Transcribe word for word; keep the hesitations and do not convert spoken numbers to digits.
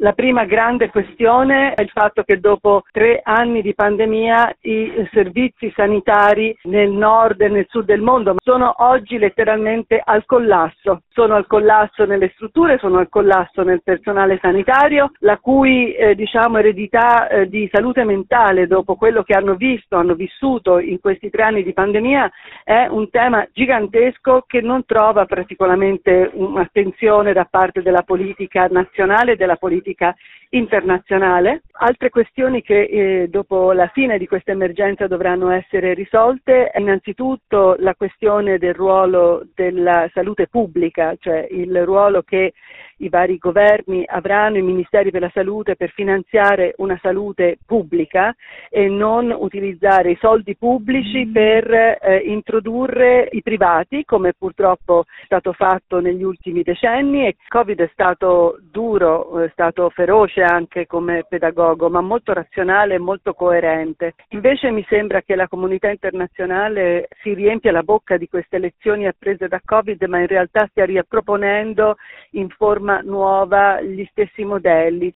La prima grande questione è il fatto che dopo tre anni di pandemia i servizi sanitari nel nord e nel sud del mondo sono oggi letteralmente al collasso. Sono al collasso nelle strutture, sono al collasso nel personale sanitario, la cui eh, diciamo eredità eh, di salute mentale dopo quello che hanno visto, hanno vissuto in questi tre anni di pandemia è un tema gigantesco che non trova particolarmente un'attenzione da parte della politica nazionale e della politica internazionale. Altre questioni che eh, dopo la fine di questa emergenza dovranno essere risolte è innanzitutto la questione del ruolo della salute pubblica, cioè il ruolo che i vari governi avranno, i ministeri per la salute, per finanziare una salute pubblica e non utilizzare i soldi pubblici per eh, introdurre i privati, come purtroppo è stato fatto negli ultimi decenni. E Covid è stato duro, è stato feroce anche come pedagogo, ma molto razionale e molto coerente. Invece mi sembra che la comunità internazionale si riempia la bocca di queste lezioni apprese da Covid, ma in realtà stia riproponendo in forma nuova gli stessi modelli.